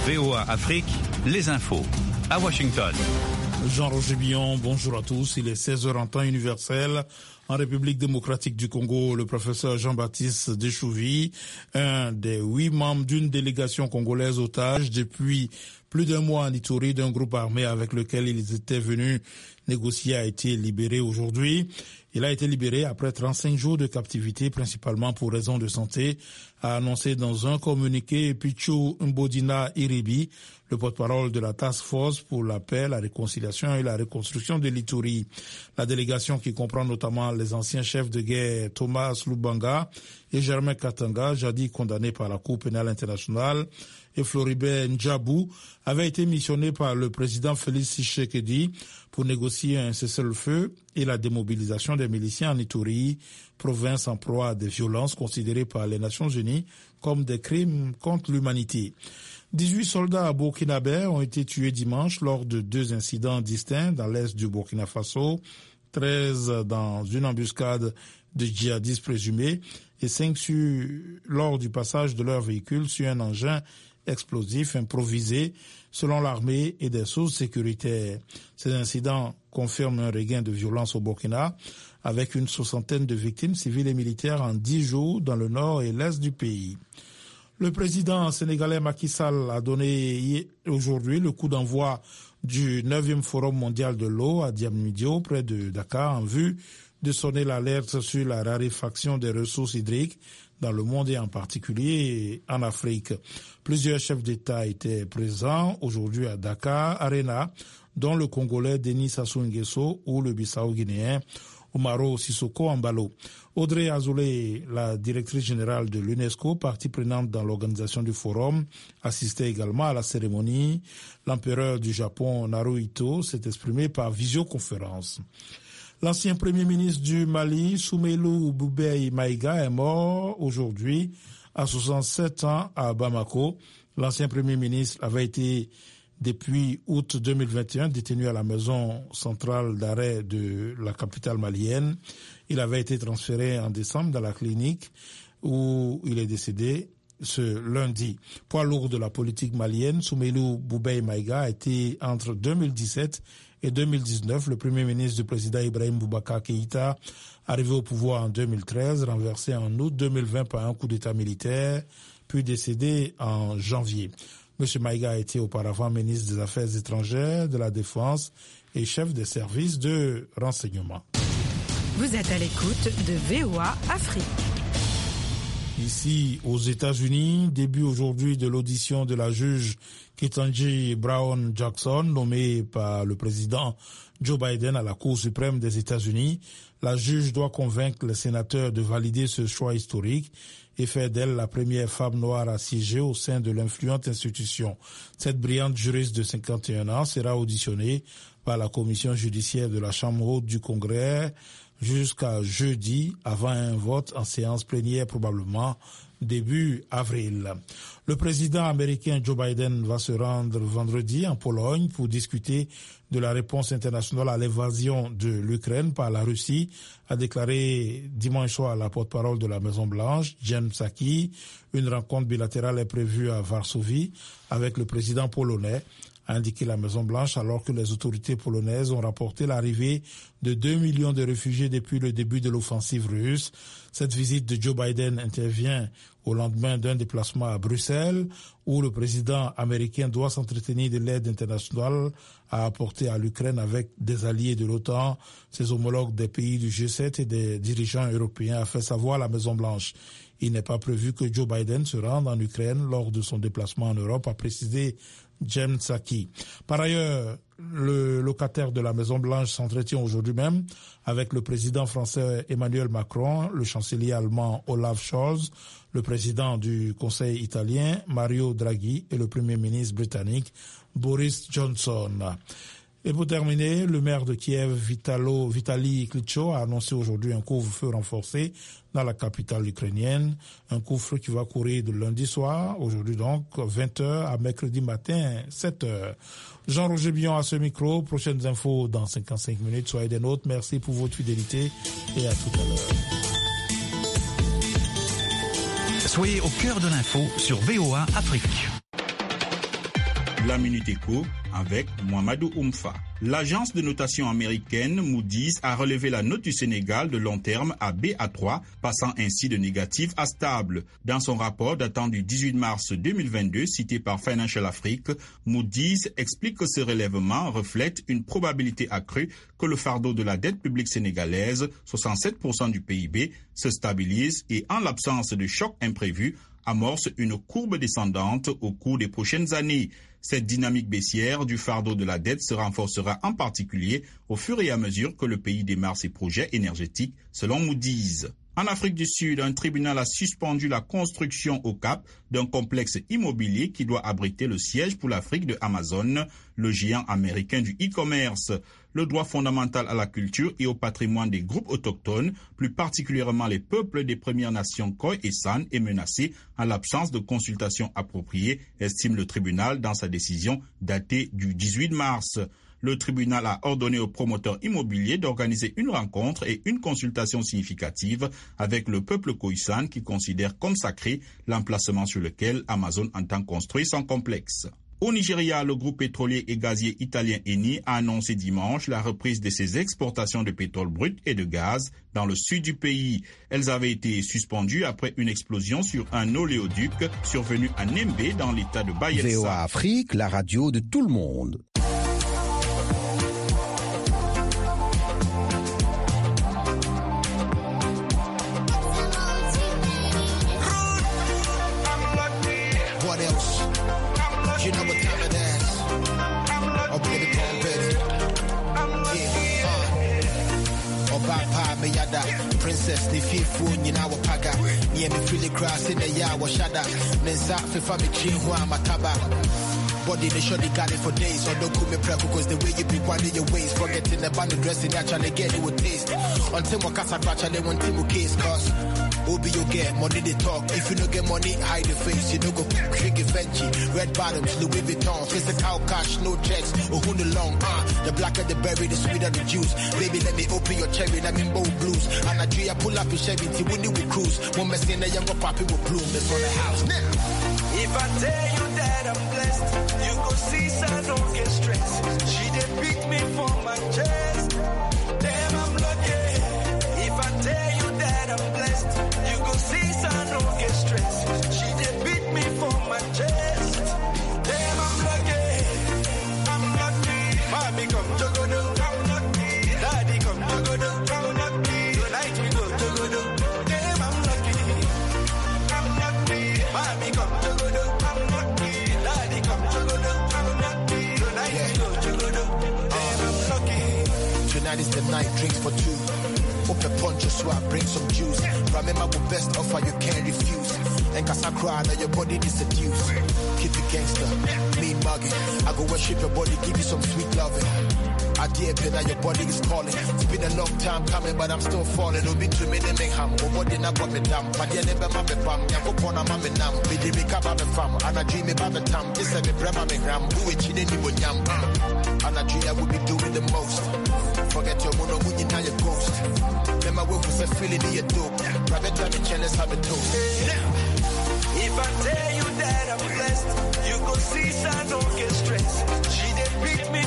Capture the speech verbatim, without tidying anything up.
V O A Afrique, les infos. À Washington. Jean-Roger Billon, bonjour à tous. Il est seize heures en temps universel. En République démocratique du Congo, le professeur Jean-Baptiste Deschouvy, un des huit membres d'une délégation congolaise otage depuis plus d'un mois en Ituri d'un groupe armé avec lequel ils étaient venus négocier, a été libéré aujourd'hui. Il a été libéré après trente-cinq jours de captivité, principalement pour raisons de santé, a annoncé dans un communiqué Pichu Mbodina Iribi, le porte-parole de la Task Force pour la paix, la réconciliation et la reconstruction de l'Ituri. La délégation, qui comprend notamment les anciens chefs de guerre Thomas Lubanga et Germain Katanga, jadis condamnés par la Cour pénale internationale, et Floribert Ndjabou, avait été missionné par le président Félix Tshisekedi pour négocier un cessez-le-feu et la démobilisation des miliciens en Ituri, province en proie à des violences considérées par les Nations Unies comme des crimes contre l'humanité. dix-huit soldats burkinabés ont été tués dimanche lors de deux incidents distincts dans l'est du Burkina Faso, treize dans une embuscade de djihadistes présumés et cinq sur, lors du passage de leur véhicule sur un engin explosif improvisé selon l'armée et des sources sécuritaires. Ces incidents confirment un regain de violence au Burkina avec une soixantaine de victimes civiles et militaires en dix jours dans le nord et l'est du pays. Le président sénégalais Macky Sall a donné aujourd'hui le coup d'envoi du neuvième forum mondial de l'eau à Diamniadio, près de Dakar, en vue de sonner l'alerte sur la raréfaction des ressources hydriques dans le monde et en particulier en Afrique. Plusieurs chefs d'État étaient présents aujourd'hui à Dakar Arena, dont le Congolais Denis Sassou Nguesso ou le Bissau-Guinéen Umaro Sissoko Embalo. Audrey Azoulay, la directrice générale de l'UNESCO, partie prenante dans l'organisation du forum, assistait également à la cérémonie. L'empereur du Japon, Naruhito, s'est exprimé par visioconférence. L'ancien premier ministre du Mali, Soumeilou Boubèye Maïga, est mort aujourd'hui à soixante-sept ans à Bamako. L'ancien premier ministre avait été depuis août deux mille vingt et un détenu à la maison centrale d'arrêt de la capitale malienne. Il avait été transféré en décembre dans la clinique où il est décédé ce lundi. Poids lourd de la politique malienne, Soumeilou Boubèye Maïga a été entre deux mille dix-sept et deux mille dix-neuf le premier ministre du président Ibrahim Boubacar Keïta, arrivé au pouvoir en deux mille treize, renversé en août deux mille vingt par un coup d'État militaire, puis décédé en janvier. M. Maïga a été auparavant ministre des Affaires étrangères, de la Défense et chef des services de renseignement. Vous êtes à l'écoute de V O A Afrique. Ici, aux États-Unis, début aujourd'hui de l'audition de la juge Ketanji Brown Jackson, nommée par le président Joe Biden à la Cour suprême des États-Unis. La juge doit convaincre les sénateurs de valider ce choix historique et faire d'elle la première femme noire à siéger au sein de l'influente institution. Cette brillante juriste de cinquante et un ans sera auditionnée par la commission judiciaire de la Chambre haute du Congrès jusqu'à jeudi, avant un vote en séance plénière probablement début avril. Le président américain Joe Biden va se rendre vendredi en Pologne pour discuter de la réponse internationale à l'invasion de l'Ukraine par la Russie, a déclaré dimanche soir la porte-parole de la Maison-Blanche, Jen Psaki. Une rencontre bilatérale est prévue à Varsovie avec le président polonais, a indiqué la Maison-Blanche, alors que les autorités polonaises ont rapporté l'arrivée de deux millions de réfugiés depuis le début de l'offensive russe. Cette visite de Joe Biden intervient au lendemain d'un déplacement à Bruxelles, où le président américain doit s'entretenir de l'aide internationale à apporter à l'Ukraine avec des alliés de l'OTAN, ses homologues des pays du G sept et des dirigeants européens, a fait savoir la Maison-Blanche. Il n'est pas prévu que Joe Biden se rende en Ukraine lors de son déplacement en Europe, a précisé Jen Psaki. Par ailleurs, le locataire de la Maison-Blanche s'entretient aujourd'hui même avec le président français Emmanuel Macron, le chancelier allemand Olaf Scholz, le président du Conseil italien Mario Draghi et le premier ministre britannique Boris Johnson. Et pour terminer, le maire de Kiev, Vitalo, Vitali Klitschko, a annoncé aujourd'hui un couvre-feu renforcé dans la capitale ukrainienne. Un couvre-feu qui va courir de lundi soir, aujourd'hui donc, vingt heures à mercredi matin, sept heures. Jean-Roger Billon à ce micro. Prochaines infos dans cinquante-cinq minutes. Soyez des nôtres. Merci pour votre fidélité et à tout à l'heure. Soyez au cœur de l'info sur V O A Afrique. La Minute Éco avec Mohamedou Oumfa. L'agence de notation américaine Moody's a relevé la note du Sénégal de long terme à B A trois, passant ainsi de négatif à stable. Dans son rapport datant du dix-huit mars deux mille vingt-deux, cité par Financial Afrique, Moody's explique que ce relèvement reflète une probabilité accrue que le fardeau de la dette publique sénégalaise, soixante-sept pour cent du P I B, se stabilise et, en l'absence de choc imprévu, amorce une courbe descendante au cours des prochaines années. Cette dynamique baissière du fardeau de la dette se renforcera en particulier au fur et à mesure que le pays démarre ses projets énergétiques, selon Moody's. En Afrique du Sud, un tribunal a suspendu la construction au Cap d'un complexe immobilier qui doit abriter le siège pour l'Afrique de Amazon, le géant américain du e-commerce. Le droit fondamental à la culture et au patrimoine des groupes autochtones, plus particulièrement les peuples des Premières Nations Khoi et San, est menacé en l'absence de consultation appropriée, estime le tribunal dans sa décision datée du dix-huit mars. Le tribunal a ordonné aux promoteurs immobiliers d'organiser une rencontre et une consultation significative avec le peuple Khoisan qui considère comme sacré l'emplacement sur lequel Amazon entend construire son complexe. Au Nigeria, le groupe pétrolier et gazier italien Eni a annoncé dimanche la reprise de ses exportations de pétrole brut et de gaz dans le sud du pays. Elles avaient été suspendues après une explosion sur un oléoduc survenu à Nembe dans l'état de Bayelsa. V O A Afrique, la radio de tout le monde. You know what time it is. Oh, baby, come baby. Yeah, uh. Oh, Papa, me yada. Princess, the fifth you know, paga. Yeah, me feel the grass in the yard, was shada. Mensa, fifa, me chin, who am a taba. Body, they surely got it for days. So don't call me prep because the way you be winding your waist. Forgetting the band dressing, actually get it with taste. Until my casa actually want to case, cause. Obi you get money they talk. If you don't get money, hide the face. You don't go tricky Fenty. Red bottoms, Louis Vuitton. Physical cash, no checks. Oh, who the long, uh. The blacker the berry, the sweeter the juice. Baby, let me open your cherry, let me bold blues. And I dream I pull up in Chevy, till we with cruise. One mess in the younger poppy will bloom. It's on the house now. If I tell you that I'm blessed, you go see, so I don't get stressed. She did beat me for my chest. Damn, I'm lucky. If I tell you that I'm blessed, you go see, so I don't get stressed. She did beat me for my chest. Damn, I'm lucky. I'm lucky. Mommy come Jogodo, I'm lucky. Daddy come Jogodo, I'm lucky. Tonight we go Jogodo. Damn, I'm lucky. I'm lucky. Mommy come Jogodo, I'm lucky. Daddy come Jogodo, I'm lucky. Tonight yeah. we go Jogodo. Damn, I'm lucky. Tonight is the night, drinks for two. Open poncho so I bring some juice. Remember what best offer you can't refuse. And cause I cry now your body is seduced. Keep it gangster, mean mugging. I go worship your body, give you some sweet loving. I dare be that your body is calling. It's been a long time coming, but I'm still falling. Don't be too many make ham. But body not got me down. But yeah, never my bam. Yeah, go on a mammy nam. Be the make up a fam. And I dream about the time. This is a brema me gram. Who is chilling in with yam. And I dream I would be doing the most. Forget your mono when you now your ghost. Then my wolf was a feeling in your dope. Private time in chalice have a toast. If I tell you that I'm blessed, you go see, so I don't get stressed. She did beat me